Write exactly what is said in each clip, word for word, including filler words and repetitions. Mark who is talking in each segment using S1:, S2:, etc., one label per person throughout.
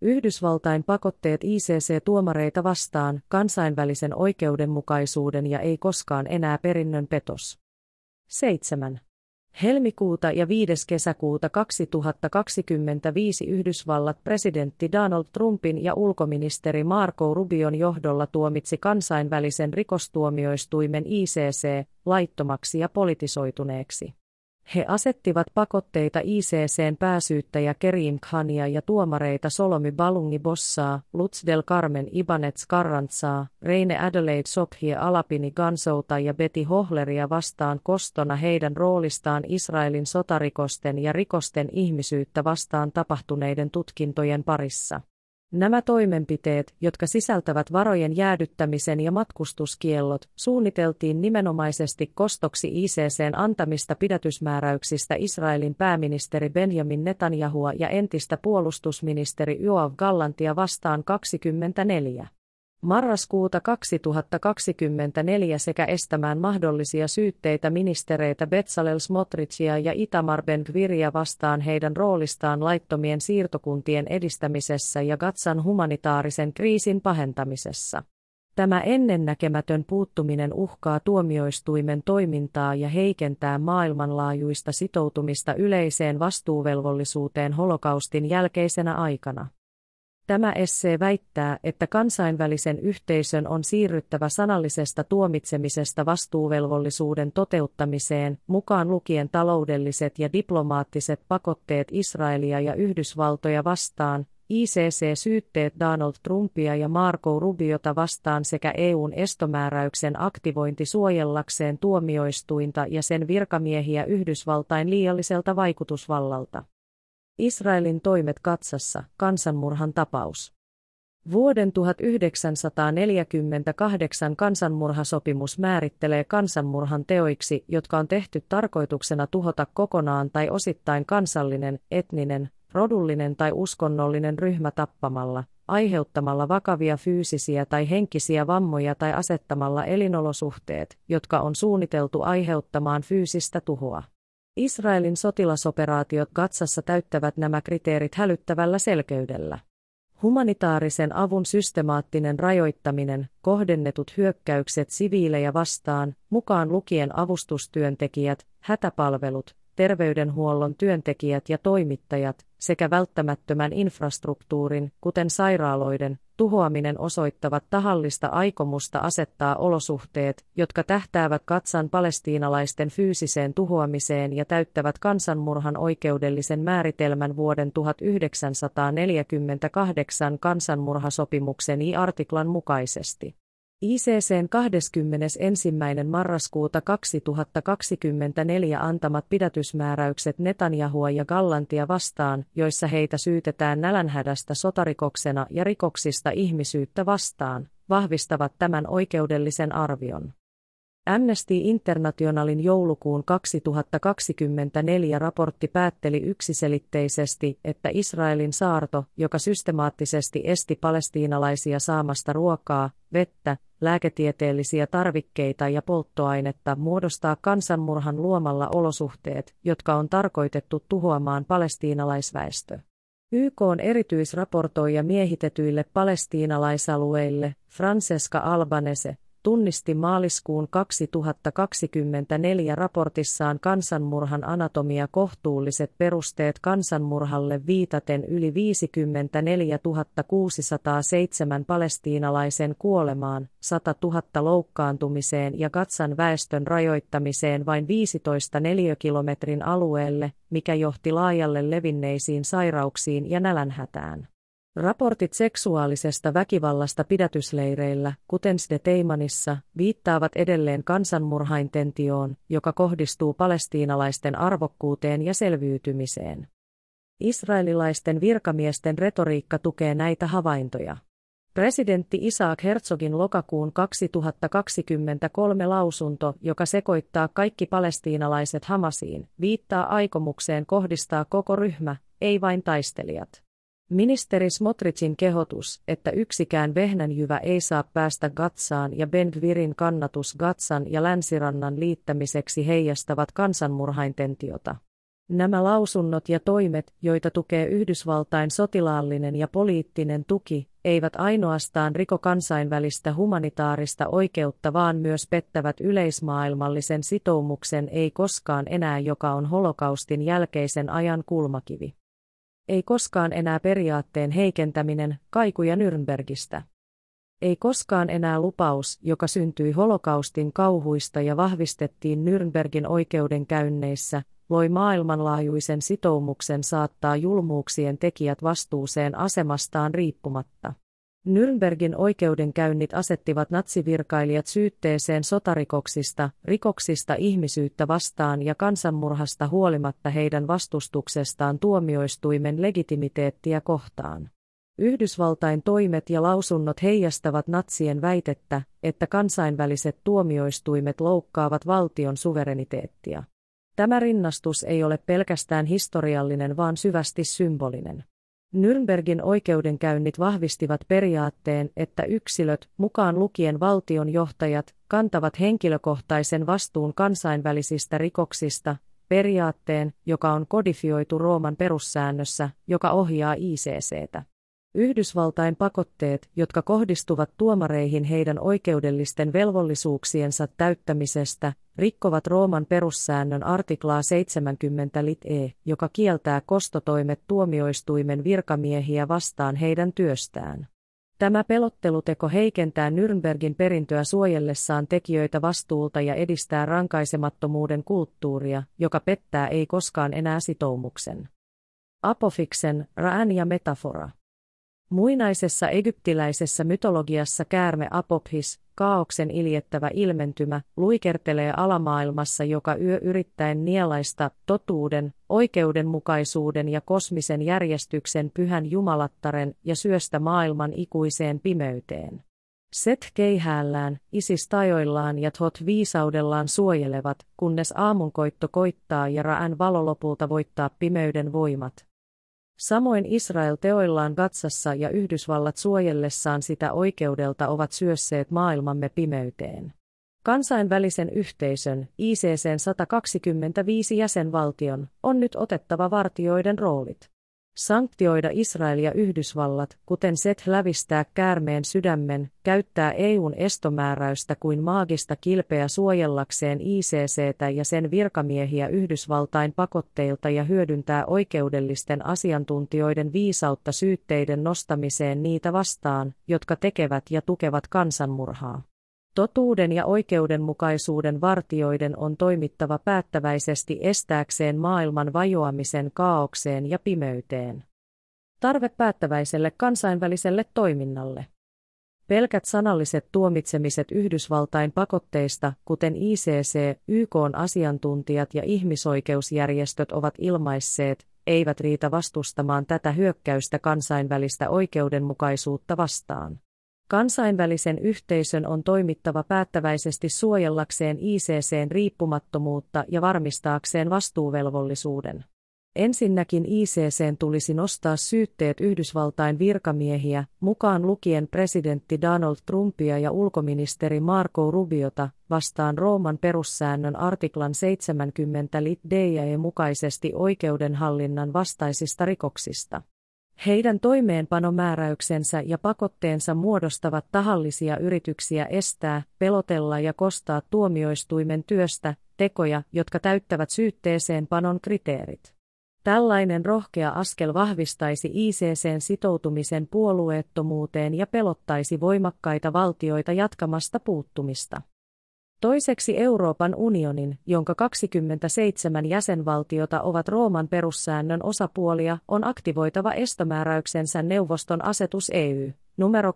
S1: Yhdysvaltain pakotteet I C C-tuomareita vastaan, kansainvälisen oikeudenmukaisuuden ja ei koskaan enää perinnön petos. seitsemän. Helmikuuta ja viides kesäkuuta kaksituhattakaksikymmentäviisi Yhdysvallat presidentti Donald Trumpin ja ulkoministeri Marco Rubion johdolla tuomitsi kansainvälisen rikostuomioistuimen I C C laittomaksi ja politisoituneeksi. He asettivat pakotteita I C C:n pääsyyttäjä Kerim Khania ja tuomareita Solomy Balungi Bossaa, Lutz del Carmen Ibanez Carranzaa, Reine Adelaide Sobhie Alapini Gansouta ja Betty Hohleria vastaan kostona heidän roolistaan Israelin sotarikosten ja rikosten ihmisyyttä vastaan tapahtuneiden tutkintojen parissa. Nämä toimenpiteet, jotka sisältävät varojen jäädyttämisen ja matkustuskiellot, suunniteltiin nimenomaisesti kostoksi I C C:n antamista pidätysmääräyksistä Israelin pääministeri Benjamin Netanyahua ja entistä puolustusministeri Yoav Gallantia vastaan kaksikymmentäneljä. marraskuuta kaksituhattakaksikymmentäneljä sekä estämään mahdollisia syytteitä ministereitä Bezalel Smotrichia ja Itamar Ben-Gviria vastaan heidän roolistaan laittomien siirtokuntien edistämisessä ja Gazan humanitaarisen kriisin pahentamisessa. Tämä ennennäkemätön puuttuminen uhkaa tuomioistuimen toimintaa ja heikentää maailmanlaajuista sitoutumista yleiseen vastuuvelvollisuuteen holokaustin jälkeisenä aikana. Tämä essee väittää, että kansainvälisen yhteisön on siirryttävä sanallisesta tuomitsemisesta vastuuvelvollisuuden toteuttamiseen, mukaan lukien taloudelliset ja diplomaattiset pakotteet Israelia ja Yhdysvaltoja vastaan, I C C-syytteet Donald Trumpia ja Marco Rubiota vastaan sekä E U:n estomääräyksen aktivointi suojellakseen tuomioistuinta ja sen virkamiehiä Yhdysvaltain liialliselta vaikutusvallalta. Israelin toimet Gazassa, kansanmurhan tapaus. Vuoden tuhatyhdeksänsataaneljäkymmentäkahdeksan kansanmurhasopimus määrittelee kansanmurhan teoiksi, jotka on tehty tarkoituksena tuhota kokonaan tai osittain kansallinen, etninen, rodullinen tai uskonnollinen ryhmä tappamalla, aiheuttamalla vakavia fyysisiä tai henkisiä vammoja tai asettamalla elinolosuhteet, jotka on suunniteltu aiheuttamaan fyysistä tuhoa. Israelin sotilasoperaatiot Gazassa täyttävät nämä kriteerit hälyttävällä selkeydellä. Humanitaarisen avun systemaattinen rajoittaminen, kohdennetut hyökkäykset siviilejä vastaan, mukaan lukien avustustyöntekijät, hätäpalvelut, terveydenhuollon työntekijät ja toimittajat, sekä välttämättömän infrastruktuurin, kuten sairaaloiden, tuhoaminen osoittavat tahallista aikomusta asettaa olosuhteet, jotka tähtäävät Gazan palestiinalaisten fyysiseen tuhoamiseen ja täyttävät kansanmurhan oikeudellisen määritelmän vuoden tuhatyhdeksänsataaneljäkymmentäkahdeksan kansanmurhasopimuksen I-artiklan mukaisesti. I C C:n kahdeskymmenesensimmäinen marraskuuta kaksituhattakaksikymmentäneljä antamat pidätysmääräykset Netanyahua ja Gallantia vastaan, joissa heitä syytetään nälänhädästä sotarikoksena ja rikoksista ihmisyyttä vastaan, vahvistavat tämän oikeudellisen arvion. Amnesty Internationalin joulukuun kaksituhattakaksikymmentäneljä raportti päätteli yksiselitteisesti, että Israelin saarto, joka systemaattisesti esti palestiinalaisia saamasta ruokaa, vettä, lääketieteellisiä tarvikkeita ja polttoainetta, muodostaa kansanmurhan luomalla olosuhteet, jotka on tarkoitettu tuhoamaan palestiinalaisväestö. Y K:n erityisraportoija miehitetyille palestiinalaisalueille, Francesca Albanese, tunnisti maaliskuun kaksituhattakaksikymmentäneljä raportissaan kansanmurhan anatomia kohtuulliset perusteet kansanmurhalle viitaten yli viisikymmentäneljätuhatta kuusisataaseitsemän palestiinalaisen kuolemaan, sata tuhatta loukkaantumiseen ja Gazan väestön rajoittamiseen vain viisitoista neliökilometrin alueelle, mikä johti laajalle levinneisiin sairauksiin ja nälänhätään. Raportit seksuaalisesta väkivallasta pidätysleireillä, kuten Sde-Teimanissa, viittaavat edelleen kansanmurhaintentioon, joka kohdistuu palestiinalaisten arvokkuuteen ja selviytymiseen. Israelilaisten virkamiesten retoriikka tukee näitä havaintoja. Presidentti Isaac Herzogin lokakuun kaksituhattakaksikymmentäkolme lausunto, joka sekoittaa kaikki palestiinalaiset Hamasiin, viittaa aikomukseen kohdistaa koko ryhmä, ei vain taistelijat. Ministeri Smotrichin kehotus, että yksikään vehnänjyvä ei saa päästä Gazaan ja Ben-Gvirin kannatus Gazan ja länsirannan liittämiseksi heijastavat kansanmurhaintentiota. Nämä lausunnot ja toimet, joita tukee Yhdysvaltain sotilaallinen ja poliittinen tuki, eivät ainoastaan riko kansainvälistä humanitaarista oikeutta vaan myös pettävät yleismaailmallisen sitoumuksen ei koskaan enää, joka on holokaustin jälkeisen ajan kulmakivi. Ei koskaan enää periaatteen heikentäminen, kaikuja Nürnbergistä. Ei koskaan enää lupaus, joka syntyi holokaustin kauhuista ja vahvistettiin Nürnbergin oikeudenkäynneissä, loi maailmanlaajuisen sitoumuksen saattaa julmuuksien tekijät vastuuseen asemastaan riippumatta. Nürnbergin oikeudenkäynnit asettivat natsivirkailijat syytteeseen sotarikoksista, rikoksista ihmisyyttä vastaan ja kansanmurhasta huolimatta heidän vastustuksestaan tuomioistuimen legitimiteettiä kohtaan. Yhdysvaltain toimet ja lausunnot heijastavat natsien väitettä, että kansainväliset tuomioistuimet loukkaavat valtion suvereniteettia. Tämä rinnastus ei ole pelkästään historiallinen vaan syvästi symbolinen. Nürnbergin oikeudenkäynnit vahvistivat periaatteen, että yksilöt, mukaan lukien valtion johtajat, kantavat henkilökohtaisen vastuun kansainvälisistä rikoksista, periaatteen, joka on kodifioitu Rooman perussäännössä, joka ohjaa I C C:tä. Yhdysvaltain pakotteet, jotka kohdistuvat tuomareihin heidän oikeudellisten velvollisuuksiensa täyttämisestä, rikkovat Rooman perussäännön artiklaa seitsemänkymmentä lit E, joka kieltää kostotoimet tuomioistuimen virkamiehiä vastaan heidän työstään. Tämä pelotteluteko heikentää Nürnbergin perintöä suojellessaan tekijöitä vastuulta ja edistää rankaisemattomuuden kulttuuria, joka pettää ei koskaan enää sitoumuksen. Apofiksen, Ra'an ja metafora. Muinaisessa egyptiläisessä mytologiassa käärme Apophis, kaaoksen iljettävä ilmentymä, luikertelee alamaailmassa joka yö yrittäen nielaista totuuden, oikeudenmukaisuuden ja kosmisen järjestyksen pyhän jumalattaren ja syöstä maailman ikuiseen pimeyteen. Set keihäällään, Isis tajoillaan ja Thot viisaudellaan suojelevat, kunnes aamunkoitto koittaa ja Ra'an valo lopulta voittaa pimeyden voimat. Samoin Israel teoillaan Gatsassa ja Yhdysvallat suojellessaan sitä oikeudelta ovat syösseet maailmamme pimeyteen. Kansainvälisen yhteisön, I C C:n sata kaksikymmentäviisi jäsenvaltion, on nyt otettava vartijoiden roolit. Sanktioida Israel ja Yhdysvallat, kuten Set lävistää käärmeen sydämen, käyttää E U:n estomääräystä kuin maagista kilpeä suojellakseen I C C:tä ja sen virkamiehiä Yhdysvaltain pakotteilta ja hyödyntää oikeudellisten asiantuntijoiden viisautta syytteiden nostamiseen niitä vastaan, jotka tekevät ja tukevat kansanmurhaa. Totuuden ja oikeudenmukaisuuden vartijoiden on toimittava päättäväisesti estääkseen maailman vajoamisen kaaokseen ja pimeyteen. Tarve päättäväiselle kansainväliselle toiminnalle. Pelkät sanalliset tuomitsemiset Yhdysvaltain pakotteista, kuten I C C, Y K:n asiantuntijat ja ihmisoikeusjärjestöt ovat ilmaisseet, eivät riitä vastustamaan tätä hyökkäystä kansainvälistä oikeudenmukaisuutta vastaan. Kansainvälisen yhteisön on toimittava päättäväisesti suojellakseen I C C:n riippumattomuutta ja varmistaakseen vastuuvelvollisuuden. Ensinnäkin I C C:n tulisi nostaa syytteet Yhdysvaltain virkamiehiä, mukaan lukien presidentti Donald Trumpia ja ulkoministeri Marco Rubiota, vastaan Rooman perussäännön artiklan seitsemänkymmentä lit D ja E mukaisesti oikeudenhallinnan vastaisista rikoksista. Heidän toimeenpanomääräyksensä ja pakotteensa muodostavat tahallisia yrityksiä estää, pelotella ja kostaa tuomioistuimen työstä tekoja, jotka täyttävät syytteeseen panon kriteerit. Tällainen rohkea askel vahvistaisi I C C:n sitoutumisen puolueettomuuteen ja pelottaisi voimakkaita valtioita jatkamasta puuttumista. Toiseksi Euroopan unionin, jonka kaksikymmentäseitsemän jäsenvaltiota ovat Rooman perussäännön osapuolia, on aktivoitava estomääräyksensä neuvoston asetus E Y, numero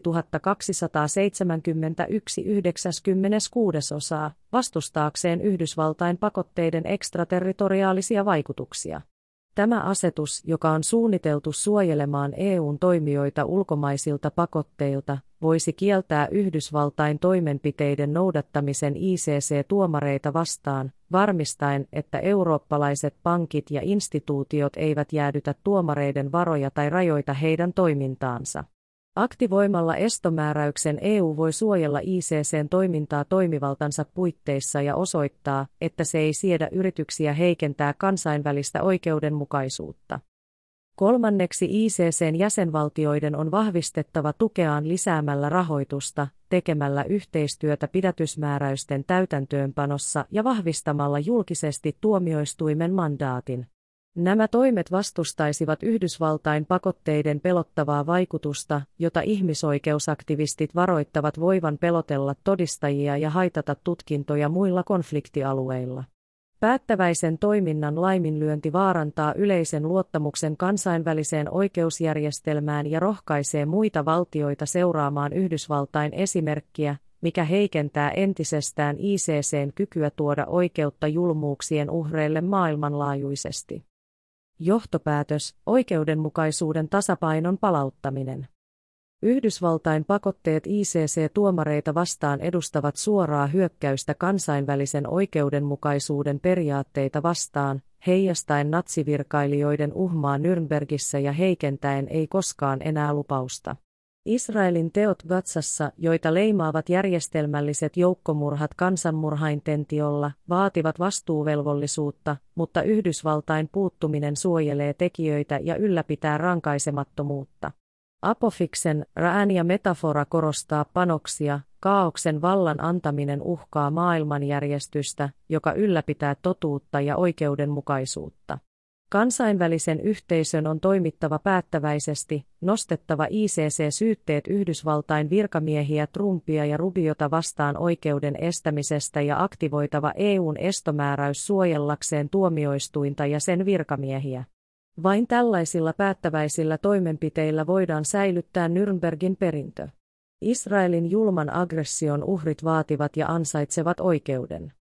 S1: kaksituhattakaksisataaseitsemänkymmentäyksi yhdeksänkymmentäkuusi osaa, vastustaakseen Yhdysvaltain pakotteiden ekstraterritoriaalisia vaikutuksia. Tämä asetus, joka on suunniteltu suojelemaan E U:n toimijoita ulkomaisilta pakotteilta, voisi kieltää Yhdysvaltain toimenpiteiden noudattamisen I C C-tuomareita vastaan, varmistaen, että eurooppalaiset pankit ja instituutiot eivät jäädytä tuomareiden varoja tai rajoita heidän toimintaansa. Aktivoimalla estomääräyksen E U voi suojella I C C:n toimintaa toimivaltansa puitteissa ja osoittaa, että se ei siedä yrityksiä heikentää kansainvälistä oikeudenmukaisuutta. Kolmanneksi I C C:n jäsenvaltioiden on vahvistettava tukeaan lisäämällä rahoitusta, tekemällä yhteistyötä pidätysmääräysten täytäntöönpanossa ja vahvistamalla julkisesti tuomioistuimen mandaatin. Nämä toimet vastustaisivat Yhdysvaltain pakotteiden pelottavaa vaikutusta, jota ihmisoikeusaktivistit varoittavat voivan pelotella todistajia ja haitata tutkintoja muilla konfliktialueilla. Päättäväisen toiminnan laiminlyönti vaarantaa yleisen luottamuksen kansainväliseen oikeusjärjestelmään ja rohkaisee muita valtioita seuraamaan Yhdysvaltain esimerkkiä, mikä heikentää entisestään I C C:n kykyä tuoda oikeutta julmuuksien uhreille maailmanlaajuisesti. Johtopäätös: oikeudenmukaisuuden tasapainon palauttaminen. Yhdysvaltain pakotteet I C C-tuomareita vastaan edustavat suoraa hyökkäystä kansainvälisen oikeudenmukaisuuden periaatteita vastaan, heijastaen natsivirkailijoiden uhmaa Nürnbergissä ja heikentäen ei koskaan enää lupausta. Israelin teot Gazassa, joita leimaavat järjestelmälliset joukkomurhat kansanmurhaintentiolla, vaativat vastuuvelvollisuutta, mutta Yhdysvaltain puuttuminen suojelee tekijöitä ja ylläpitää rankaisemattomuutta. Apofiksen ääni ja metafora korostaa panoksia, kaaoksen vallan antaminen uhkaa maailmanjärjestystä, joka ylläpitää totuutta ja oikeudenmukaisuutta. Kansainvälisen yhteisön on toimittava päättäväisesti, nostettava I C C-syytteet Yhdysvaltain virkamiehiä Trumpia ja Rubiota vastaan oikeuden estämisestä ja aktivoitava E U:n estomääräys suojellakseen tuomioistuinta ja sen virkamiehiä. Vain tällaisilla päättäväisillä toimenpiteillä voidaan säilyttää Nürnbergin perintö. Israelin julman aggression uhrit vaativat ja ansaitsevat oikeuden.